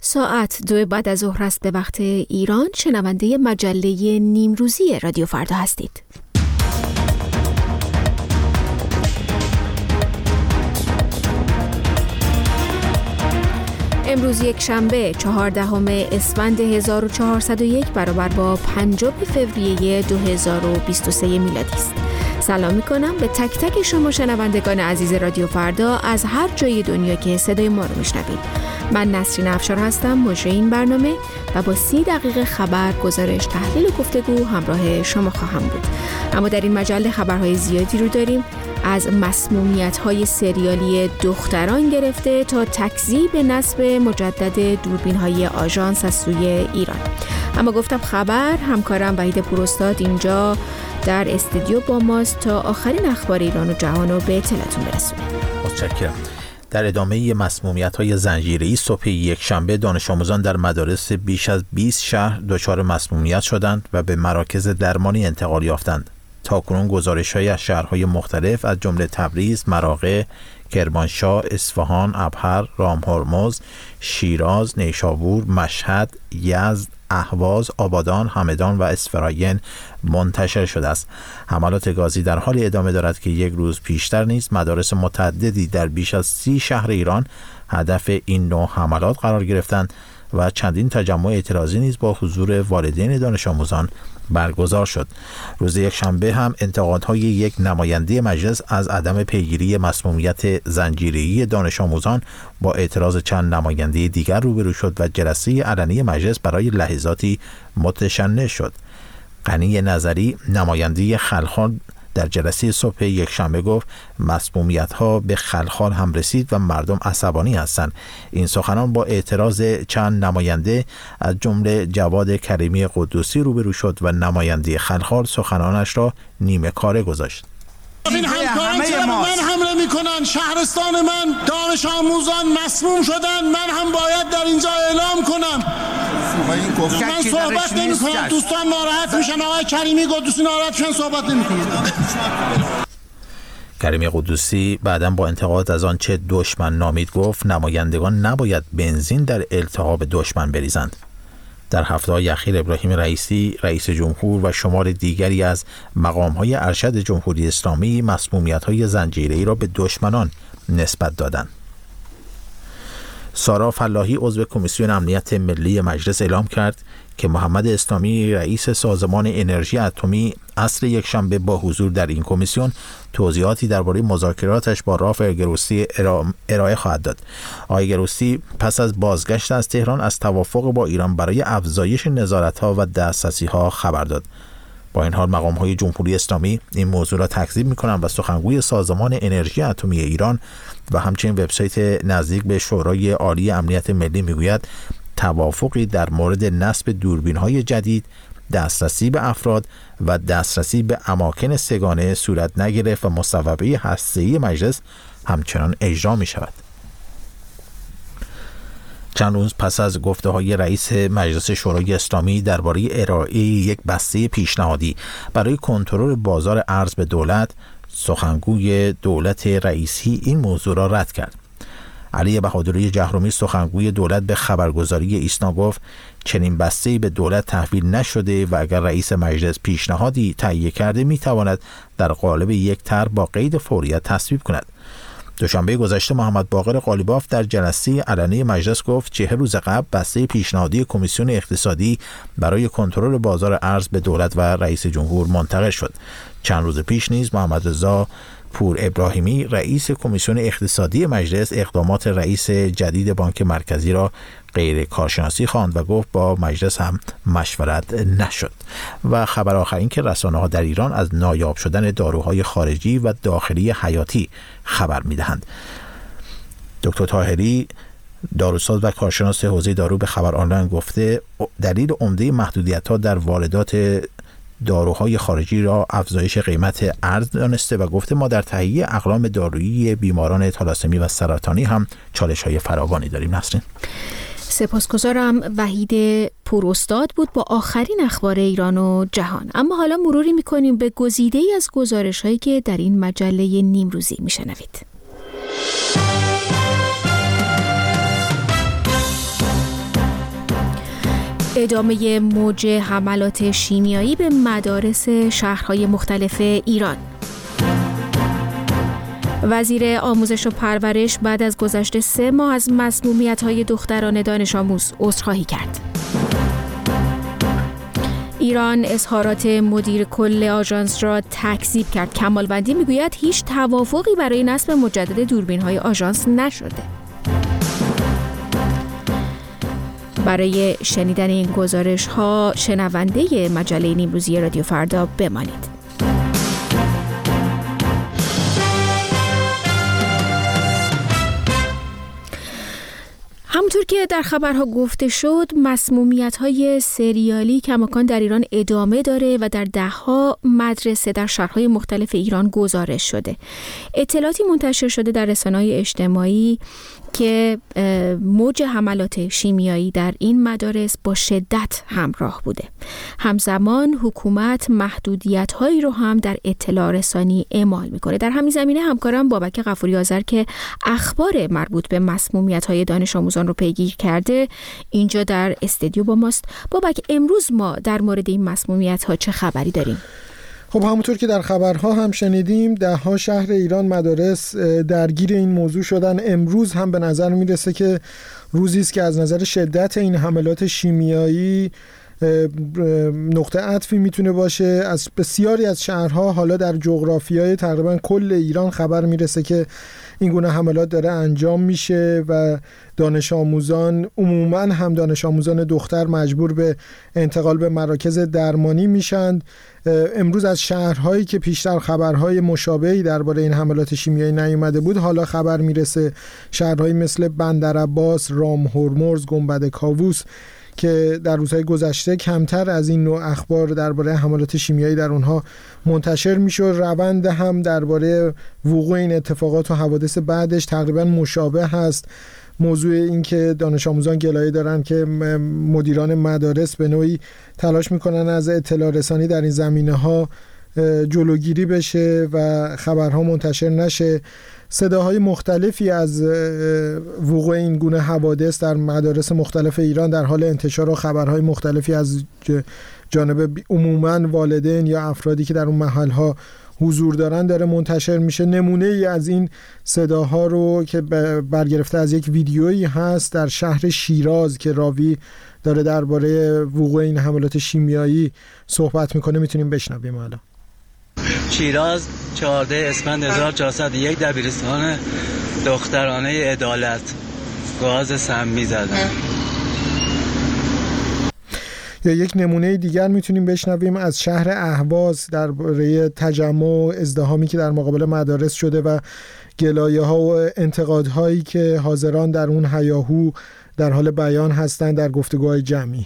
ساعت 2 بعد از ظهر است به وقت ایران. شنونده مجله نیمروزی رادیو فردا هستید. امروز یک شنبه 14 اسفند 1401 برابر با 5 فوریه 2023 میلادی است. سلام میکنم به تک تک شما شنوندگان عزیز رادیو فردا از هر جای دنیا که صدای ما رو میشنوید. من نسرین افشار هستم، مجری این برنامه و با 30 دقیقه خبر، گزارش، تحلیل و گفتگو همراه شما خواهم بود. اما در این مجله خبرهای زیادی رو داریم، از مسمومیت‌های سریالی دختران گرفته تا تکذیب نصب مجدد دوربین‌های آژانس از سوی ایران. اما گفتم خبر، همکارم وحید پوراستاد اینجا در استودیو با ماست تا آخرین اخبار ایران و جهان رو به اطلاعتون برسونه. متشکرم. در ادامه مسمومیت‌های زنجیره‌ای صبح یک شنبه دانش آموزان در مدارس بیش از 20 شهر دچار مسمومیت شدند و به مراکز درمانی انتقال یافتند. تاکنون گزارش‌های از شهرهای مختلف از جمله تبریز، مراغه، کرمانشاه، اصفهان، ابهر، رامهرمز، شیراز، نیشابور، مشهد، یزد، اهواز، آبادان، همدان و اسفراین منتشر شده است. حملات گازی در حال ادامه دارد که یک روز پیشتر نیز مدارس متعددی در بیش از 30 شهر ایران هدف این نوع حملات قرار گرفتند و چندین تجمع اعتراضی نیز با حضور والدین دانش آموزان برگزار شد. روز یک شنبه هم انتقادهای یک نماینده مجلس از عدم پیگیری مسمومیت زنجیره‌ای دانش آموزان با اعتراض چند نماینده دیگر روبرو شد و جلسه علنی مجلس برای لحظاتی متشنج شد. غنی نظری، نماینده خلخال، در جلسه صبح یک شنبه گفت مسمومیت‌ها به خلخال هم رسید و مردم عصبانی هستند. این سخنان با اعتراض چند نماینده از جمله جواد کریمی قدوسی روبرو شد و نماینده خلخال سخنانش را نیمه کاره گذاشت. این همکاران چرا به من حمله میکنن؟ شهرستان من دانش آموزان مسموم شدن، من هم باید در اینجا اعلام کنم. من صحبت نمی کنم، دوستان ناراحت میشن. آقای کریمی قدوسی ناراحت شدن، صحبت نمی کنم. کریمی قدوسی بعداً با انتقاد از آنچه دشمن نامید گفت نمایندگان نباید بنزین در التهاب دشمن بریزند. در هفته‌های اخیر ابراهیم رئیسی، رئیس جمهور و شمار دیگری از مقام‌های ارشد جمهوری اسلامی مسمومیت‌های زنجیره‌ای را به دشمنان نسبت دادند. سارا فلاحی عضو کمیسیون امنیت ملی مجلس اعلام کرد که محمد اسلامی رئیس سازمان انرژی اتمی عصر یکشنبه با حضور در این کمیسیون توضیحاتی درباره مذاکراتش با رافع گروسی ارائه خواهد داد. آقای گروسی پس از بازگشت از تهران از توافق با ایران برای افزایش نظارت‌ها و دسترسی‌ها خبر داد. با این حال مقام‌های جمهوری اسلامی این موضوع را تکذیب می‌کنند و سخنگوی سازمان انرژی اتمی ایران و همچنین وبسایت نزدیک به شورای عالی امنیت ملی میگوید توافقی در مورد نصب دوربین‌های جدید، دسترسی به افراد و دسترسی به اماکن سه‌گانه صورت نگرفت و مصوبه هسته‌ای مجلس همچنان اجرا می‌شود. چند روز پس از گفته‌های رئیس مجلس شورای اسلامی درباره ارائه یک بسته پیشنهادی برای کنترل بازار ارز به دولت، سخنگوی دولت رئیسی این موضوع را رد کرد. علی بهادری جهرومی سخنگوی دولت به خبرگزاری ایسنا گفت چنین بسته‌ای به دولت تحویل نشده و اگر رئیس مجلس پیشنهادی تهیه کرده میتواند در قالب یک طرح با قید فوریت تصویب کند. دوشنبه گذشته محمد باقر قالیباف در جلسه علنی مجلس گفت 40 روز قبل بسته پیشنهادی کمیسیون اقتصادی برای کنترل بازار ارز به دولت و رئیس جمهور منتقل شد. چند روز پیش نیز محمد رضا پور ابراهیمی رئیس کمیسیون اقتصادی مجلس اقدامات رئیس جدید بانک مرکزی را غیر کارشناسی خواند و گفت با مجلس هم مشورت نشد. و خبر آخر این که رسانه‌ها در ایران از نایاب شدن داروهای خارجی و داخلی حیاتی خبر می‌دهند. دکتر طاهری داروساز و کارشناس حوزه دارو به خبر آنلاین گفته دلیل عمده محدودیت‌ها در واردات داروهای خارجی را افزایش قیمت ارز دانسته و گفته ما در تهیه اقلام دارویی بیماران تالاسمی و سرطانی هم چالش‌های فراوانی داریم. نسرین، سپاسگزارم. وحید پوراستاد بود با آخرین اخبار ایران و جهان. اما حالا مروری می‌کنیم به گزیده‌ای از گزارش‌هایی که در این مجله نیمروزی می‌شنوید. ادامه موج حملات شیمیایی به مدارس شهرهای مختلف ایران. وزیر آموزش و پرورش بعد از گذشت 3 ماه از مسمومیت‌های دختران دانش آموز عذرخواهی کرد. ایران اظهارات مدیر کل آژانس را تکذیب کرد. کمالوندی میگوید هیچ توافقی برای نصب مجدد دوربین‌های آژانس نشده. برای شنیدن این گزارش‌ها شنونده مجله نیمروزی رادیو فردا بمانید. همونطور که در خبرها گفته شد، مسمومیت‌های سریالی کماکان در ایران ادامه داره و در 10 مدرسه در شهرهای مختلف ایران گزارش شده. اطلاعاتی منتشر شده در رسانه‌های اجتماعی که موج حملات شیمیایی در این مدارس با شدت همراه بوده. همزمان حکومت محدودیت‌هایی رو هم در اطلاع رسانی اعمال میکنه. در همین زمینه همکارم بابک غفوری آذر که اخبار مربوط به مسمومیت‌های دانش آموزان رو پیگیر کرده اینجا در استودیو با ماست. بابک، امروز ما در مورد این مسمومیت‌ها چه خبری داریم؟ خب همونطور که در خبرها هم شنیدیم 10 شهر ایران مدارس درگیر این موضوع شدن. امروز هم به نظر میرسه که روزی است که از نظر شدت این حملات شیمیایی نقطه عطفی میتونه باشه. از بسیاری از شهرها حالا در جغرافیای تقریبا کل ایران خبر میرسه که این گونه حملات داره انجام میشه و دانش آموزان، عموما هم دانش آموزان دختر، مجبور به انتقال به مراکز درمانی میشن. امروز از شهرهایی که پیشتر خبرهای مشابهی درباره این حملات شیمیایی نیامده بود حالا خبر میرسه. شهرهایی مثل بندرعباس، رامهرمز، گنبد کاووس که در روزهای گذشته کمتر از این نوع اخبار درباره حملات شیمیایی در اونها منتشر میشه. روند هم درباره وقوع این اتفاقات و حوادث بعدش تقریبا مشابه هست. موضوع این که دانش آموزان گلایه دارن که مدیران مدارس به نوعی تلاش میکنن از اطلاع رسانی در این زمینه‌ها جلوگیری بشه و خبرها منتشر نشه. صداهای مختلفی از وقوع این گونه حوادث در مدارس مختلف ایران در حال انتشار و خبرهای مختلفی از جانب عموماً والدین یا افرادی که در اون محلها حضور دارن داره منتشر میشه. نمونه ای از این صداها رو که برگرفته از یک ویدیویی هست در شهر شیراز که راوی داره درباره وقوع این حملات شیمیایی صحبت میکنه میتونیم بشنویم. حالا شیراز 14 اسفند 1401 دبیرستان دخترانه عدالت گاز سمی زدن. یا یک نمونه دیگر میتونیم بشنویم از شهر اهواز درباره تجمع و ازدحامی که در مقابل مدارس شده و گلایه‌ها و انتقادهایی که حاضران در اون هیاهو در حال بیان هستند در گفتگوهای جمعی.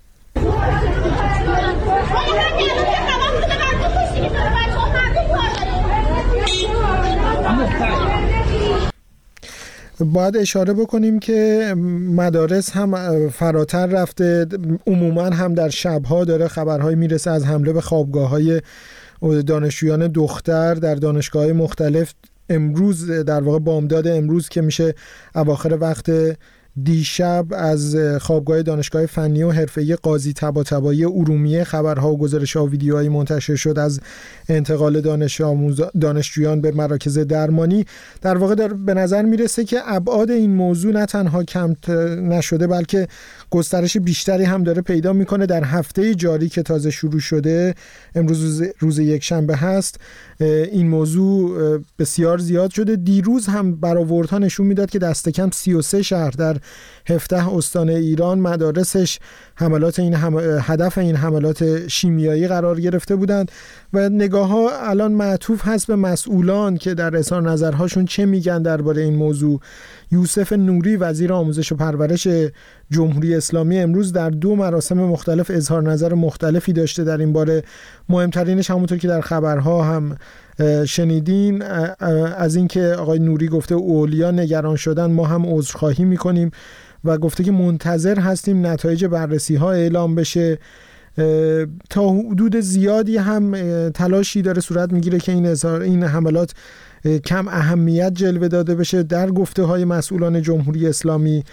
باید اشاره بکنیم که مدارس هم فراتر رفته. عموما هم در شبها داره خبرهای میرسه از حمله به خوابگاه‌های دانشجویان دختر در دانشگاه‌های مختلف. امروز در واقع بامداد امروز که میشه اواخر وقت دیشب از خوابگاه دانشگاه فنی و حرفه‌ای قاضی طباطبایی ارومیه خبرها و گزارش‌ها و ویدیوهایی منتشر شد از انتقال دانشجویان به مراکز درمانی. در واقع به نظر میرسه که ابعاد این موضوع نه تنها کم نشده بلکه گسترش بیشتری هم داره پیدا میکنه. در هفته جاری که تازه شروع شده، امروز روز یکشنبه هست، این موضوع بسیار زیاد شده. دیروز هم برآوردها نشون میداد که دست کم 33 شهر در 17 استان ایران مدارسش هدف این حملات شیمیایی قرار گرفته بودند و نگاه‌ها الان معطوف هست به مسئولان که در اظهار نظرهاشون چه میگن درباره این موضوع. یوسف نوری وزیر آموزش و پرورش جمهوری اسلامی امروز در 2 مراسم مختلف اظهار نظر مختلفی داشته در این باره. مهمترینش همونطور که در خبرها هم شنیدین از اینکه آقای نوری گفته اولیا نگران شدن، ما هم عذرخواهی میکنیم و گفته که منتظر هستیم نتایج بررسی ها اعلام بشه. تا حدود زیادی هم تلاشی داره صورت میگیره که این حملات کم اهمیت جلوه داده بشه در گفته های مسئولان جمهوری اسلامی.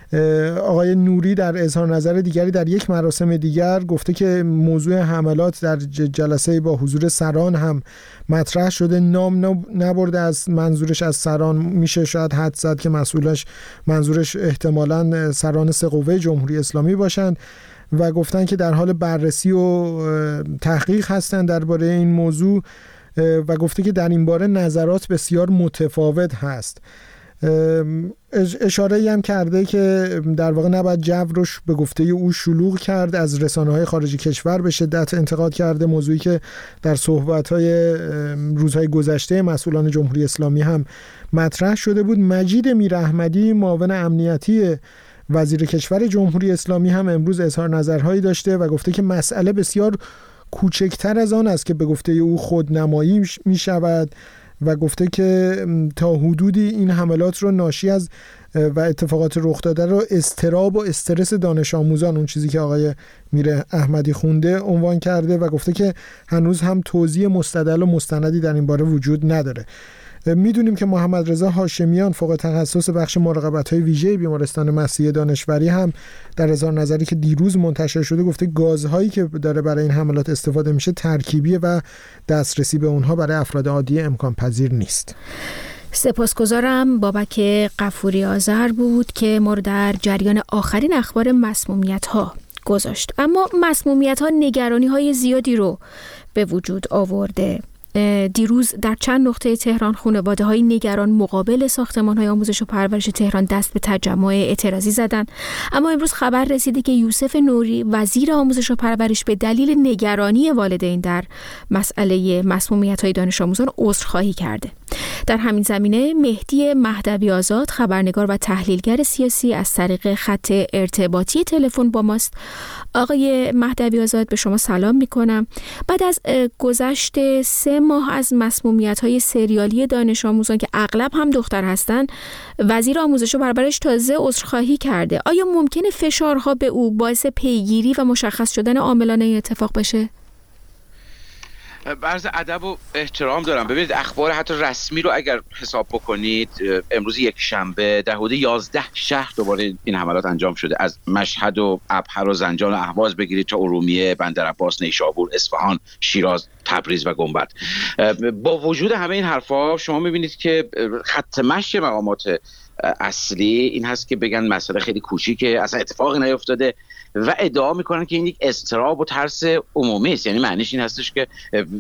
آقای نوری در اظهار نظر دیگری در یک مراسم دیگر گفته که موضوع حملات در جلسه با حضور سران هم مطرح شده. نام نبرده از منظورش از سران، میشه شاید حد زد که منظورش احتمالاً سران سه قوه جمهوری اسلامی باشند و گفتن که در حال بررسی و تحقیق هستند درباره این موضوع و گفته که در این باره نظرات بسیار متفاوت هست. اشاره‌ای هم کرده که در واقع نباید جو روش به گفته او شلوغ کرد، از رسانه‌های خارجی کشور به شدت انتقاد کرده، موضوعی که در صحبت‌های روزهای گذشته مسئولان جمهوری اسلامی هم مطرح شده بود. مجید میراحمدی معاون امنیتی وزیر کشور جمهوری اسلامی هم امروز اظهار نظرهایی داشته و گفته که مسئله بسیار کوچکتر از آن است که به گفته او خودنمایی می شود و گفته که تا حدودی این حملات رو ناشی از و اتفاقات رخ داده رو اضطراب و استرس دانش آموزان، اون چیزی که آقای میراحمدی خونده، عنوان کرده و گفته که هنوز هم توضیح مستدل و مستندی در این باره وجود نداره. میدونیم که محمد رضا هاشمیان فوق تخصص بخش مراقبت‌های ویژه بیمارستان مسیح دانشوری هم در اظهار نظری که دیروز منتشر شده گفته گازهایی که داره برای این حملات استفاده میشه ترکیبیه و دسترسی به اونها برای افراد عادی امکان پذیر نیست. سپاسگزارم. بابک غفوری آذر بود که ما رو در جریان آخرین اخبار مسمومیت‌ها گذاشت. اما مسمومیت‌ها نگرانی‌های زیادی رو به وجود آورده. دیروز در چند نقطه تهران خانواده‌های نگران مقابل ساختمان‌های آموزش و پرورش تهران دست به تجمع اعتراضی زدند. اما امروز خبر رسیده که یوسف نوری وزیر آموزش و پرورش به دلیل نگرانی والدین در مسئله مسمومیت‌های دانش آموزان عذرخواهی کرده. در همین زمینه مهدی مهدوی آزاد خبرنگار و تحلیلگر سیاسی از طریق خط ارتباطی تلفن با ماست. آقای مهدوی آزاد به شما سلام می‌کنم. بعد از گذشت 3 ماه از مسمومیت‌های سریالی دانش آموزان که اغلب هم دختر هستند، وزیر آموزش و پرورش تازه عذرخواهی کرده. آیا ممکنه فشارها به او باعث پیگیری و مشخص شدن عاملان این اتفاق بشه؟ عرض ادب و احترام دارم. ببینید اخبار حتی رسمی رو اگر حساب بکنید، امروز یک شنبه در حدود 11 شهر دوباره این حملات انجام شده، از مشهد و ابهر و زنجان و اهواز بگیرید تا ارومیه، بندرعباس، نیشابور، اصفهان، شیراز، تبریز و گنبد. با وجود همه این حرفا شما میبینید که خط مشی مقامات اصلی این هست که بگن مسئله خیلی کوچیکه، اصلا اتفاقی نیفتاده و ادعا میکنن که این یک اضطراب و ترس عمومی است. یعنی معنیش این هستش که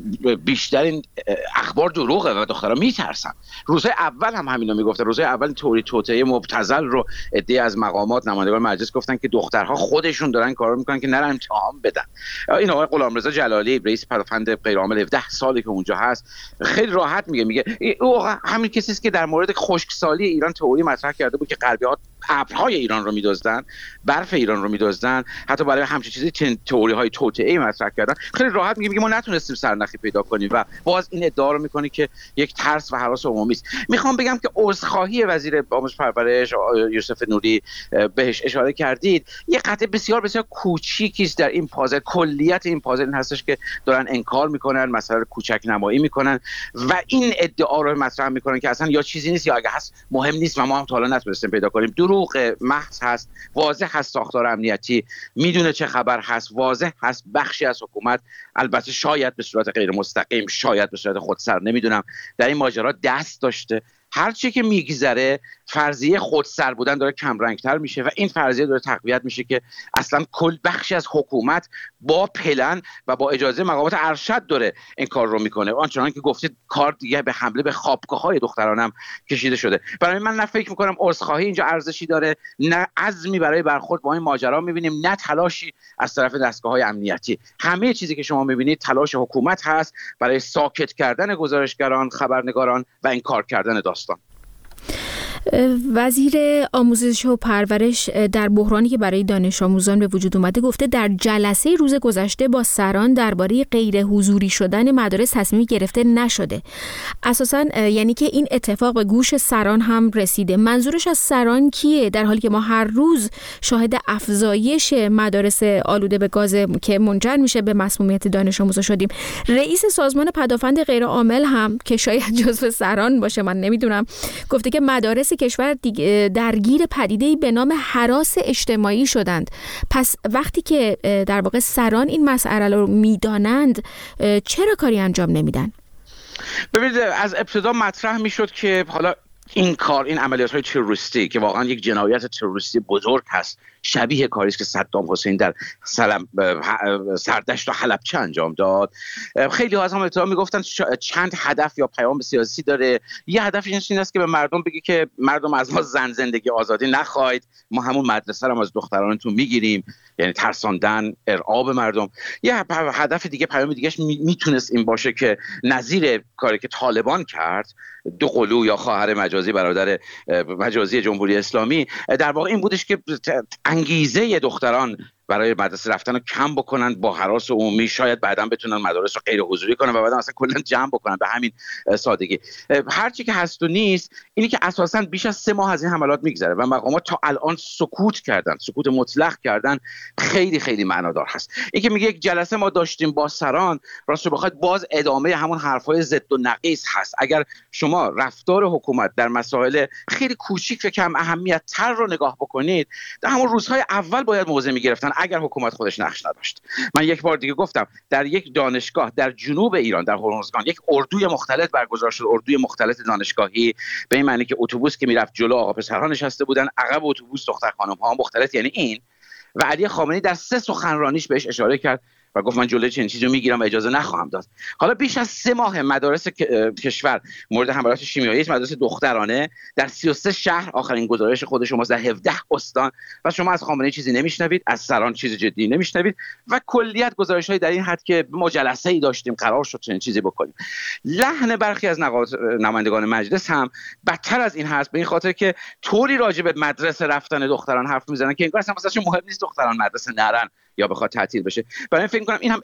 بیشتر این اخبار دروغه و دخترها میترسن. روزهای اول هم همینا میگفتن. روزهای اول توری توطئه مبتذل رو عده از مقامات نمایندگان مجلس گفتن که دخترها خودشون دارن کارو میکنن که نرن امتحان بدن. این آقای غلامرضا جلالی رئیس پدافند غیرعامل 17 سالی که اونجا هست خیلی راحت میگه او همین کسی است که در مورد خشکسالی ایران تئوری مطرح کرده بود که غربی‌ها ابرهای ایران رو میدزدن، برف ایران رو میدزدن، حتی برای همچین چیزی تئوری‌های توطئه‌ای مطرح کردن. خیلی راحت میگه ما نتونستیم سرنخی پیدا کنیم و باز این ادعا رو میکنه که یک ترس و هراس عمومی است. میخوام بگم که عذرخواهی وزیر آموزش پرورش یوسف نوری بهش اشاره کردید یه قطعه بسیار بسیار کوچیکی است در این پازل. کلیت این پازل این هستش که دارن انکار میکنن، مسئله کوچک نمایی میکنن و این ادعا رو مطرح میکنن که اصلا یا چیزی نیست یا اگه هست مهم نیست و ما هم تا حالا نتونستیم پیدا کنیم. دروغ محض هست. واضح هست ساختار امنیتی میدونه چه خبر هست، واضح هست بخشی از حکومت، البته شاید به صورت غیر مستقیم، شاید به صورت خودسر، نمیدونم، در این ماجرا دست داشته. هر چی که میگذره فرضیه خودسر بودن داره کم رنگتر میشه و این فرضیه داره تقویت میشه که اصلا کل بخشی از حکومت با پلن و با اجازه مقامات ارشد داره این کار رو میکنه. آنچنان که گفتید کار دیگه به حمله به خوابگاه‌های دخترانم کشیده شده. برای من نه فکر میکنم عذرخواهی اینجا ارزشی داره، نه عزمی برای برخورد با این ماجرا میبینیم، نه تلاشی از طرف دستگاه‌های امنیتی. همه چیزی که شما میبینید تلاش حکومت هست برای ساکت کردن گزارشگران، خبرنگاران و انکار کردن داستان. وزیر آموزش و پرورش در بحرانی که برای دانش آموزان به وجود اومده گفته در جلسه روز گذشته با سران درباره غیر حضوری شدن مدارس تصمیمی گرفته نشده. اساساً یعنی که این اتفاق به گوش سران هم رسیده. منظورش از سران کیه؟ در حالی که ما هر روز شاهد افزایش مدارس آلوده به گاز که منجر میشه به مسمومیت دانش آموزا شدیم. رئیس سازمان پدافند غیرعامل هم که شاید جزو سران باشه، من نمیدونم، گفته که مدارس سرپرست کشور درگیر پدیده‌ای به نام هراس اجتماعی شدند. پس وقتی که در واقع سران این مسئله رو میدانند چرا کاری انجام نمیدن؟ ببینید از ابتدا مطرح میشد که حالا این عملیات‌های تروریستی که واقعا یک جنایت تروریستی بزرگ هست، شبیه کاری است که صدام حسین در سردشت و حلبچه انجام داد. خیلی ها از هم ابتدا میگفتن چند هدف یا پیام سیاسی داره. یه هدفش این است که به مردم بگی که مردم از ما زندگی آزادی نخواهید، ما همون مدرسه رو از دخترانتون میگیریم، یعنی ترساندن، ارعاب مردم. یه هدف دیگه، پیام دیگهش میتونست این باشه که نظیر کاری که طالبان کرد، دوقلو یا خواهر مجازی برادر مجازی جمهوری اسلامی، در واقع این بودش که انگیزه دختران برای مدرسه رفتن رو کم بکنن با هراس عمومی، شاید بعداً بتونن مدارس رو غیر حضوری کنن و بعداً اصلا کلا جمع بکنن. به همین سادگی هرچی که هست و نیست اینی که اساساً بیش از 3 ماه از این حملات میگذره و مقامات تا الان سکوت کردن، سکوت مطلق کردن. خیلی خیلی معنادار هست این که میگه یک جلسه ما داشتیم با سران، راست رو بخواید باز ادامه همون حرفای ضد و نقیض هست. اگر شما رفتار حکومت در مسائل خیلی کوچیک و کم اهمیت تر رو نگاه بکنید، در همون روزهای اول باید موضع میگرفتن اگر حکومت خودش نقش نداشت. من یک بار دیگه گفتم در یک دانشگاه در جنوب ایران در هرمزگان یک اردوی مختلط برگزار شد، اردوی مختلط دانشگاهی، به این معنی که اتوبوس که میرفت جلو آقا پسرها نشسته بودن، عقب اتوبوس دختر خانم ها مختلط، یعنی این. و علی خامنه‌ای در 3 سخنرانیش بهش اشاره کرد و گفت من جلوی چنین چیزی رو میگیرم و اجازه نخواهم داد. حالا بیش از 3 ماه مدارس کشور مورد حملات شیمیایی است، مدارس دخترانه در 33 شهر، آخرین گزارش خود شماست، در 17 استان، و شما از خامنه‌ای چیزی نمیشنوید، از سران چیز جدی نمیشنوید و کلیت گزارش‌های در این حد که ما جلسه‌ای داشتیم قرار شد چنین چیزی بکنیم. لحن برخی از نمایندگان مجلس هم بدتر از این هست، به این خاطر که طوری راجع به مدرسه رفتن دختران حرف میزنن که انگار اصلا واسهشون مهم نیست دختران مدرسه نرن یا بخواد تعطیل بشه. برای فکر کنم این هم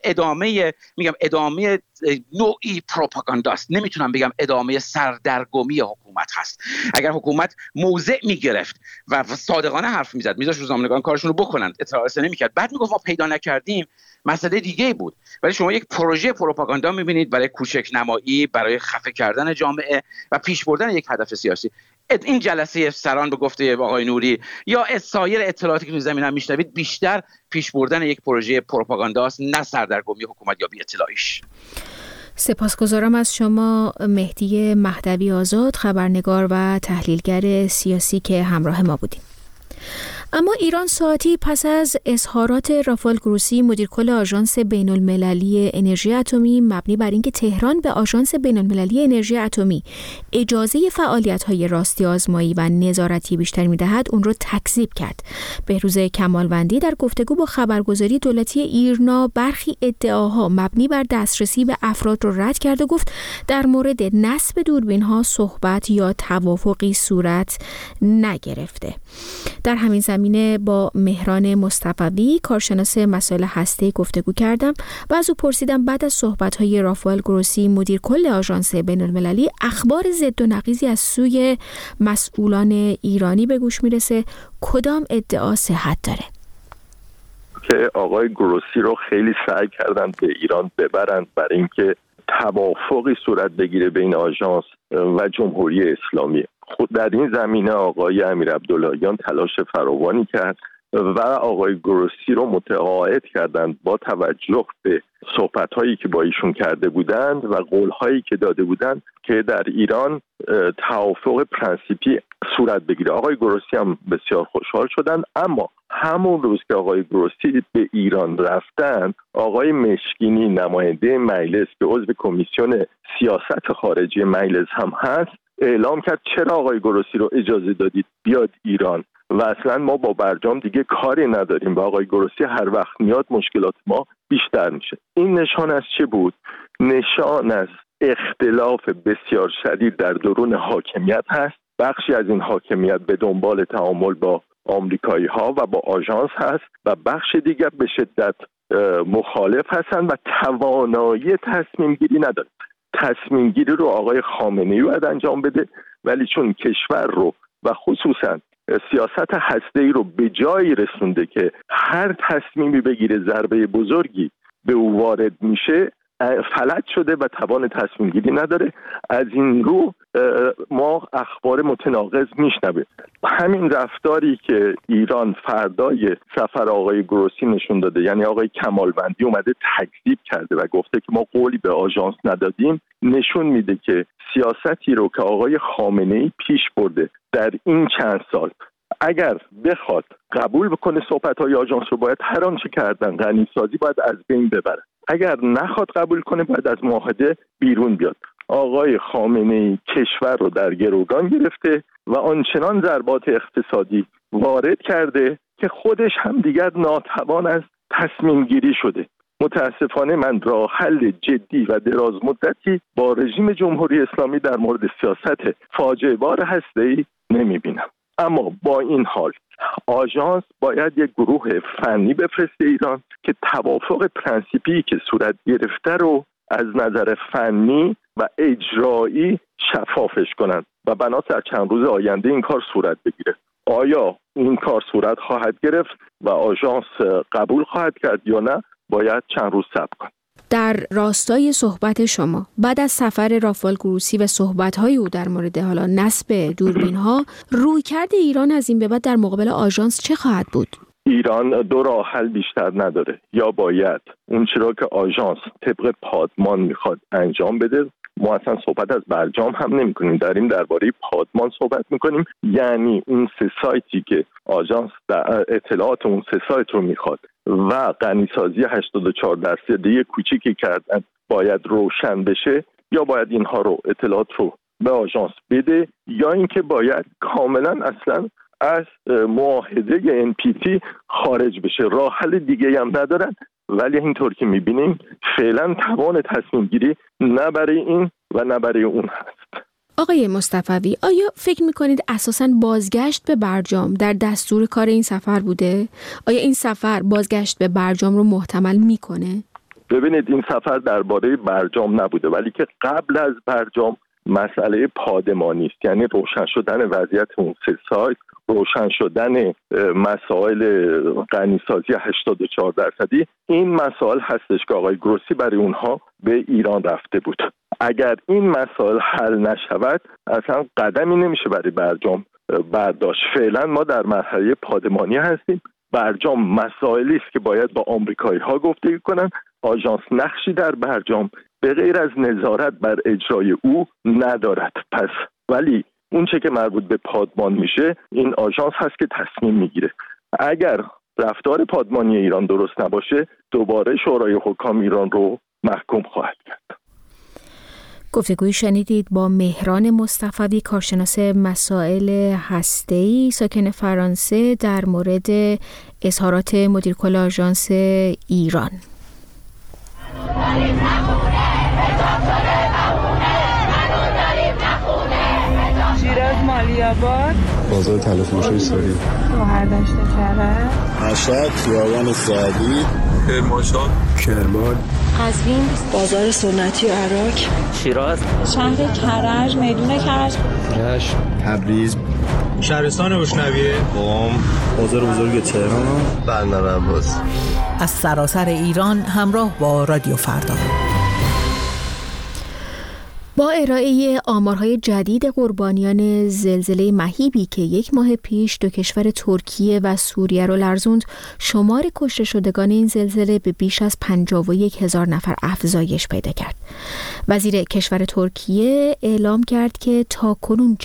ادامه نوعی پروپاگانداست، نمیتونم بگم ادامه سردرگمی حکومت هست. اگر حکومت موضع میگرفت و صادقانه حرف میزد، میذاشت روزنامه‌نگاران کارشون رو بکنن، اطلاع نمیکرد، بعد میگفت ما پیدا نکردیم، مسئله دیگه بود. ولی شما یک پروژه پروپاگاندا میبینید برای کوچک نمایی، برای خفه کردن جامعه و پیش بردن یک هدف سیاسی. این جلسه سران به گفته آقای نوری یا سایر اطلاعاتی که تو زمین هم میشنوید بیشتر پیش بردن یک پروژه پروپاگانداست، نه سردرگمی حکومت یا بی اطلاعیش. سپاسگزارم از شما مهدی مهدوی آزاد، خبرنگار و تحلیلگر سیاسی که همراه ما بودیم. اما ایران ساعتی پس از اظهارات رافائل گروسی مدیر کل آژانس بین‌المللی انرژی اتمی مبنی بر اینکه تهران به آژانس بین‌المللی انرژی اتمی اجازه فعالیت‌های راستی آزمایی و نظارتی بیشتر می‌دهد، اون رو تکذیب کرد. بهروز کمالوندی در گفتگو با خبرگزاری دولتی ایرنا برخی ادعاها مبنی بر دسترسی به افراد رو رد کرد و گفت در مورد نصب دوربین‌ها صحبت یا توافقی صورت نگرفته. در همین زمینه با مهران مصطفی کارشناس مسائل هسته‌ای گفتگو کردم و از او پرسیدم بعد از صحبت‌های رافائل گروسی مدیر کل آژانس بین‌المللی اخبار ضد و نقیضی از سوی مسئولان ایرانی به گوش میرسه، کدام ادعا صحت داره؟ که آقای گروسی رو خیلی سعی کردن به ایران ببرند برای اینکه توافقی صورت بگیره بین آژانس و جمهوری اسلامی. خود در این زمینه آقای امیرعبداللهیان تلاش فراوانی کرد و آقای گروسی رو متقاعد کردند با توجه به صحبت‌هایی که با ایشون کرده بودند و قول‌هایی که داده بودند که در ایران توافق پرنسیپی صورت بگیره. آقای گروسی هم بسیار خوشحال شدند، اما همون روز که آقای گروسی به ایران رفتن، آقای مشکینی نماینده مجلس که عضو کمیسیون سیاست خارجی مجلس هم هست اعلام کرد چرا آقای گروسی رو اجازه دادید بیاد ایران و اصلا ما با برجام دیگه کاری نداریم و آقای گروسی هر وقت میاد مشکلات ما بیشتر میشه. این نشان از چه بود؟ نشان از اختلاف بسیار شدید در درون حاکمیت هست. بخشی از این حاکمیت به دنبال تعامل با آمریکایی ها و با آژانس هست و بخش دیگر به شدت مخالف هستند و توانایی تصمیم گیری ندارند. تصمیم گیری رو آقای خامنه‌ای باید انجام بده، ولی چون کشور رو و خصوصا سیاست هسته‌ای رو به جایی رسونده که هر تصمیمی بگیره ضربه بزرگی به او وارد میشه، فلج شده و توان تصمیم گیری نداره. از این رو ما اخبار متناقض میشنویم. همین رفتاری که ایران فردای سفر آقای گروسی نشون داده، یعنی آقای کمالوندی اومده تکذیب کرده و گفته که ما قولی به آژانس ندادیم، نشون میده که سیاستی رو که آقای خامنه‌ای پیش برده در این چند سال، اگر بخواد قبول بکنه صحبت‌های آژانس رو، باید هر آنچه کردن غنی‌سازی باید از بین ببره. اگر نخواد قبول کنه باید از معاهده بیرون بیاد. آقای خامنه‌ای کشور رو در گروگان گرفته و آنچنان ضربات اقتصادی وارد کرده که خودش هم دیگر ناتوان از تصمیم گیری شده. متاسفانه من راه حل جدی و دراز مدتی با رژیم جمهوری اسلامی در مورد سیاست فاجعه بار هسته‌ای نمی‌بینم. اما با این حال آژانس باید یک گروه فنی بفرسته ایران که توافق پرنسیپی که صورت گرفته رو از نظر فنی و اجرایی شفافش کنند و بنا در چند روز آینده این کار صورت بگیره. آیا این کار صورت خواهد گرفت و آژانس قبول خواهد کرد یا نه، باید چند روز صبر کنیم. در راستای صحبت شما بعد از سفر رافائل گروسی و صحبت‌های او در مورد حالا نصب دوربین‌ها، رویکرد ایران از این به بعد در مقابل آژانس چه خواهد بود؟ ایران دو راه حل بیشتر نداره. یا باید اون چرا که آژانس طبق پادمان میخواد انجام بده، ما اصلا صحبت از برجام هم نمی کنیم، داریم درباره پادمان صحبت میکنیم، یعنی اون 3 سایتی که آژانس در اطلاعات اون 3 سایت رو میخواد و غنی‌سازی 84% کوچیکی کردن باید روشن بشه، یا باید اینها رو اطلاعات رو به آژانس بده، یا اینکه باید کاملا اصلا از معاهده NPT خارج بشه. راه حل دیگه هم ندارن، ولی اینطور که میبینیم فعلا توان تصمیم گیری نه برای این و نه برای اون هست. آقای مصطفوی، آیا فکر میکنید اساساً بازگشت به برجام در دستور کار این سفر بوده؟ آیا این سفر بازگشت به برجام رو محتمل میکنه؟ ببینید، این سفر درباره برجام نبوده، ولی که قبل از برجام مسئله پادمانی است، یعنی روشن شدن وضعیت اون 3 سایت، روشن شدن مسائل غنی‌سازی 84%. این مسائل هستش که آقای گروسی برای اونها به ایران رفته بود. اگر این مسائل حل نشود اصلا قدمی نمیشه برای برجام برداشت. فعلا ما در مرحله پادمانی هستیم. برجام مسائلی است که باید با آمریکایی‌ها گفتگو کنن. آژانس نقشی در برجام به غیر از نظارت بر اجرای او ندارد. پس ولی اون چه که مربوط به پادمان میشه، این آژانس هست که تصمیم میگیره. اگر رفتار پادمانی ایران درست نباشه، دوباره شورای حکام ایران رو محکوم خواهد کرد. گفتگویی شنیدید با مهران مصطفوی، کارشناس مسائل هسته‌ای ساکن فرانسه، در مورد اظهارات مدیر کل آژانس ایران. شیراز مالی‌آباد، بازار تلفروشی ساری، گوهردشت کرج، مشهد، خیابان سعدی، کرمانشاه، کرمان، قزوین، بازار سنتی عراق، شیراز، شهر کرج، میدون کرج، رشت، تبریز، شهرستان روشنویه، قم، بازار بزرگ تهران، بندر عباس. از سراسر ایران همراه با رادیو فردا. با ارائه آمارهای جدید قربانیان زلزله مهیبی که 1 ماه پیش 2 کشور ترکیه و سوریه را لرزوند، شمار کشته شدگان این زلزله به بیش از 51,000 نفر افزایش پیدا کرد. وزیر کشور ترکیه اعلام کرد که تاکنون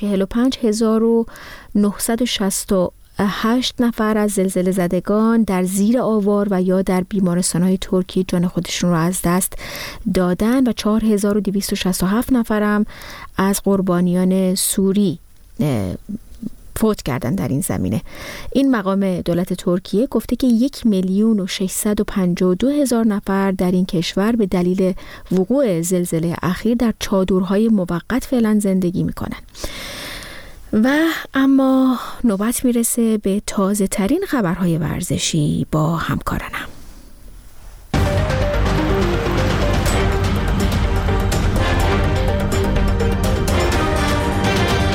45,968 نفر از زلزله زدگان در زیر آوار و یا در بیمارستان‌های ترکیه جان خودشون رو از دست دادن و 4,267 نفرم از قربانیان سوری فوت کردن در این زمینه. این مقام دولت ترکیه گفته که 1,652,000 نفر در این کشور به دلیل وقوع زلزله اخیر در چادرهای موقت فعلا زندگی میکنن. و اما نوبت میرسه به تازه ترین خبرهای ورزشی با همکارانم.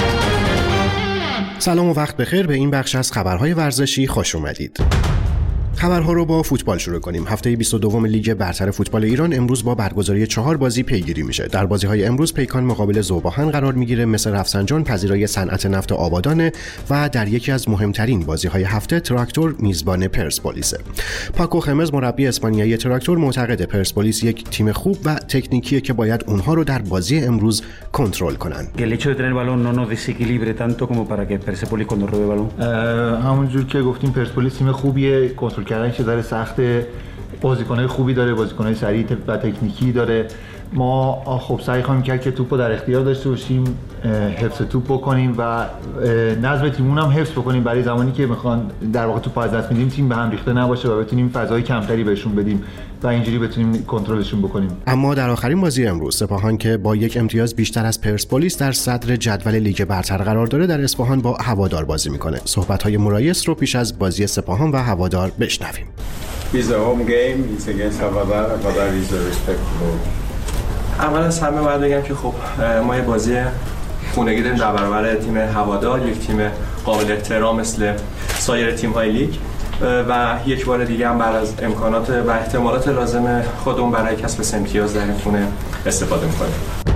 سلام و وقت بخیر، به این بخش از خبرهای ورزشی خوش اومدید. خبرها رو با فوتبال شروع کنیم. هفته 22 لیگ برتر فوتبال ایران امروز با برگزاری 4 بازی پیگیری میشه. در بازی‌های امروز پیکان مقابل ذوباهن قرار میگیره، مثل رفسنجان پذیرای صنعت نفت آبادان و در یکی از مهمترین بازی‌های هفته تراکتور میزبان پرسپولیس. پاکو خمز مربی اسپانیایی تراکتور معتقد پرسپولیس یک تیم خوب و تکنیکیه که باید اونها رو در بازی امروز کنترل کنن. همونجور که گفتیم پرسپولیس تیم خوبیه، کنترل کردنش ذره سخته، بازیکن‌های خوبی داره، بازیکن‌های سریع و تکنیکی داره. ما خب سعی خواهیم کرد که توپو در اختیار داشته باشیم، حفظ توپ بکنیم و نظم تیممون هم حفظ بکنیم برای زمانی که میخوان در واقع توپ از دست میدیم تیم به هم ریخته نباشه و بتونیم فضای کمتری بهشون بدیم و اینجوری بتونیم کنترلشون بکنیم. اما در آخرین بازی امروز سپاهان که با یک امتیاز بیشتر از پرسپولیس در صدر جدول لیگ برتر قرار داره، در اصفهان با هوادار بازی میکنه. صحبت‌های مرایس رو پیش از بازی سپاهان و هوادار بشنویم. اول از همه باید بگم که خب ما یه بازی خونگی داریم در برابر تیم هوادار، یک تیم قابل احترام مثل سایر تیم‌های لیگ و یک بار دیگه هم بعد از امکانات و احتمالات لازم خودمون برای کسب امتیاز در این خونه استفاده می‌کنیم.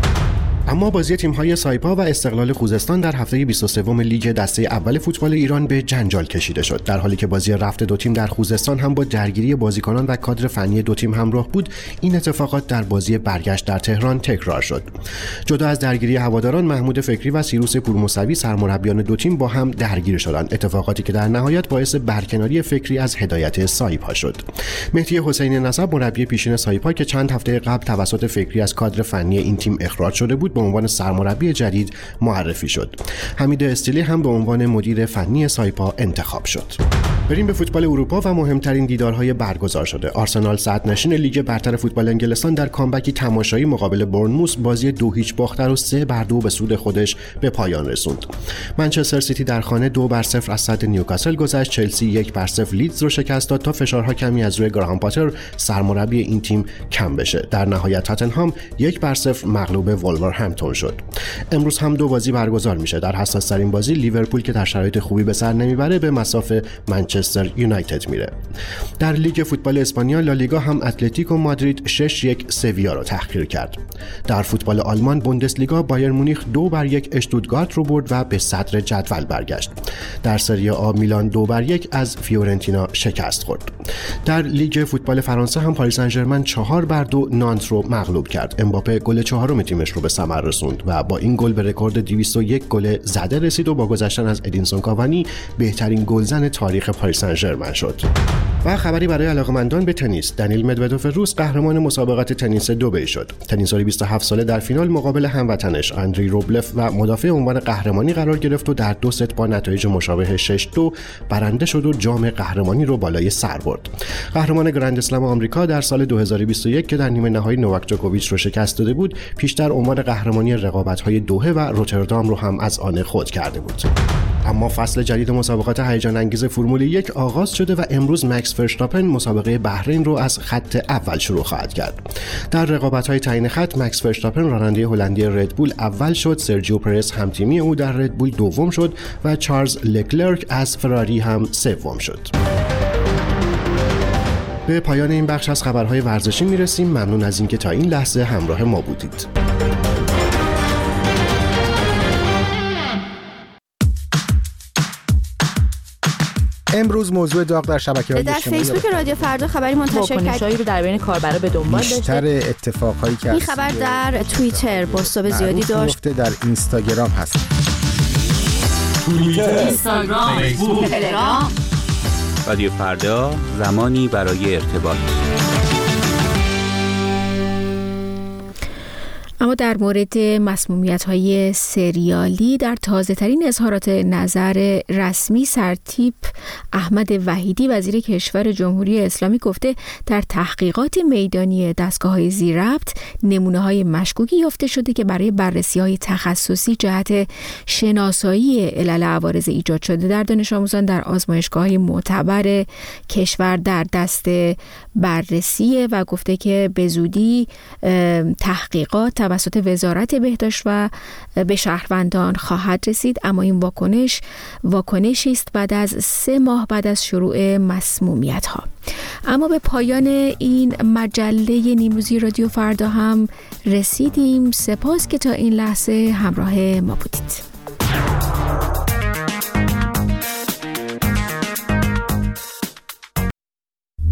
اما بازی تیم‌های سایپا و استقلال خوزستان در هفته 23 لیگ دسته اول فوتبال ایران به جنجال کشیده شد. در حالی که بازی رفت دو تیم در خوزستان هم با درگیری بازیکنان و کادر فنی دو تیم همراه بود، این اتفاقات در بازی برگشت در تهران تکرار شد. جدا از درگیری هواداران، محمود فکری و سیروس پورموسوی سرمربیان دو تیم با هم درگیر شدند، اتفاقاتی که در نهایت باعث برکناری فکری از هدایت سایپا شد. مهدی حسینی نسب مربی پیشین سایپا که چند هفته قبل توسط فکری از کادر فنی این تیم اخراج شده بود، به عنوان سرمربی جدید معرفی شد. حمید استیلی هم به عنوان مدیر فنی سایپا انتخاب شد. بریم به فوتبال اروپا و مهمترین دیدارهای برگزار شده. آرسنال صدرنشین لیگ برتر فوتبال انگلستان در کامبکی تماشایی مقابل بورنموث بازی 2-0 باخت و 3-2 به سود خودش به پایان رسوند. منچستر سیتی در خانه 2-0 از صد نیوکاسل گذشت. چلسی 1-0 لیدز رو شکست داد تا فشارها کمی از روی گراهام پاتر سرمربی این تیم کم بشه. در نهایت تاتنهام 1-0 مغلوب ولورهمپتون شد. امروز هم دو بازی برگزار میشه. در حساس‌ترین بازی لیورپول که در شرایط خوبی به سر نمیبره به مصاف منچستر یونایتد میره. در لیگ فوتبال اسپانیا لالیگا هم اتلتیکو مادرید 6-1 سویا رو تحقیر کرد. در فوتبال آلمان بوندسلیگا بایر مونیخ 2-1 اشتوتگارت رو برد و به صدر جدول برگشت. در سری آ میلان 2-1 از فیورنتینا شکست خورد. در لیگ فوتبال فرانسه هم پاریس سن ژرمن 4-2 نانت رو مغلوب کرد. امباپه گل چهارم تیمش رو به ثمر رسوند و با این گل به رکورد 201 گل زده رسید و با گذشتن از ادینسون کاوانی بهترین گلزن تاریخ پاریس سن ژرمن شد. و خبری برای علاقه‌مندان به تنیس، دنیل مدودوف روس قهرمان مسابقات تنیس دبی شد. تنیسور 27 ساله در فینال مقابل هموطنش آندری روبلف و مدافع عنوان قهرمانی قرار گرفت و در 2 ست با نتایج مشابه 6-2 برنده شد و جام قهرمانی رو بالای سر برد. قهرمان گرند اسلم آمریکا در سال 2021 که در نیمه نهایی نوواک جوکوویچ رو شکست داده بود، پیشتر عنوان قهرمانی رقابت‌های دوحه و روتردام رو هم از آن خود کرده بود. اما فصل جدید مسابقات هیجان انگیز فرمول 1 آغاز شده و امروز مکس فرشتاپن مسابقه بحرین رو از خط اول شروع خواهد کرد. در رقابت‌های تعیین خط مکس فرشتاپن راننده هلندی ردبول اول شد، سرجیو پرز همتیمی او در ردبول دوم شد و چارلز لکلرک از فراری هم سوم شد. به پایان این بخش از خبرهای ورزشی میرسیم. ممنون از اینکه تا این لحظه همراه ما بودید. امروز موضوع داغ در شبکه‌های اجتماعی در فیسبوک رادیو فردا خبری منتشر کردیم رو در بین کاربرا به دنبال داشته. بیشتر اتفاقایی که این خبر در توییتر بازتاب زیادی داشت. در اینستاگرام هست. توییتر، اینستاگرام، فیسبوک، تلگرام. رادیو فردا، زمانی برای ارتباط. اما در مورد مسمومیت‌های سریالی، در تازه‌ترین اظهارات نظر رسمی سرتیپ احمد وحیدی وزیر کشور جمهوری اسلامی گفته در تحقیقات میدانی دستگاه‌های ذی‌ربط نمونه‌های مشکوکی یافته شده که برای بررسی‌های تخصصی جهت شناسایی علل عوارض ایجاد شده در دانش آموزان در آزمایشگاه‌های معتبر کشور در دست بررسی و گفته که به زودی تحقیقات توسط وزارت بهداشت و به شهروندان خواهد رسید، اما این واکنشی است بعد از 3 ماه بعد از شروع مسمومیت ها. اما به پایان این مجله نیمروزی رادیو فردا هم رسیدیم. سپاس که تا این لحظه همراه ما بودید.